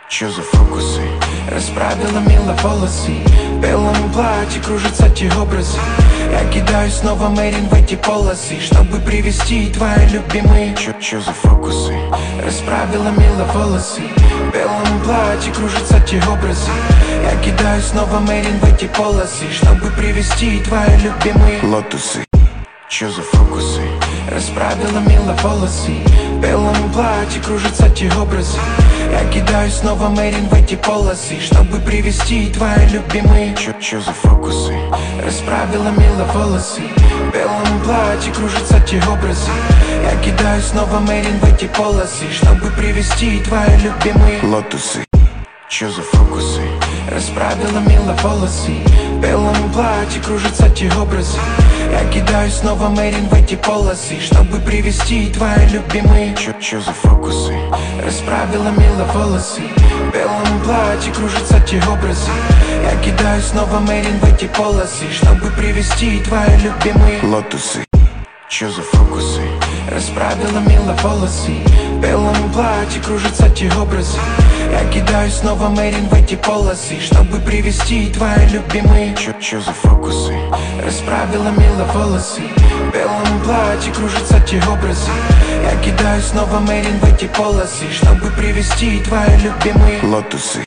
Чё за фокусы? Расправила мило волосы, в белом платье кружатся те образы. Я кидаю снова Мэрин в эти полосы, чтобы привести твои любимые. Чё за фокусы? Расправила мило волосы, в белом платье кружатся те образы. Я кидаю снова Мэрин в эти полосы, чтобы привести твои любимые лотусы. Чё за фокусы? Расправила мило волосы, в белом платье кружатся те образы. Я кидаю снова Мэрин в эти полосы, чтобы привести твои любимые. Чё за фокусы? Расправила мило волосы, в белом платье кружатся те образы. Я кидаю снова Мэрин в эти полосы, чтобы привести твои любимые лотусы. Чё за фокусы? Расправила мило волосы, в белом платье кружатся те образы. Я кидаю снова Мэрин в эти полосы, чтобы привести твои любимые. Чё за фокусы? Расправила мило волосы, в белом платье кружатся те образы. Я кидаю снова Мэрин в эти полосы, чтобы привести твои любимые лотусы. Чё за фокусы? Расправила мило волосы, в белом платье кружатся те образы. Я кидаю снова Мэрин в эти полосы, чтобы привести твои любимые. Чё за фокусы? Расправила мило волосы, в белом платье кружатся те образы. Я кидаю снова Мэрин в эти полосы, чтобы привести твои любимые лотусы.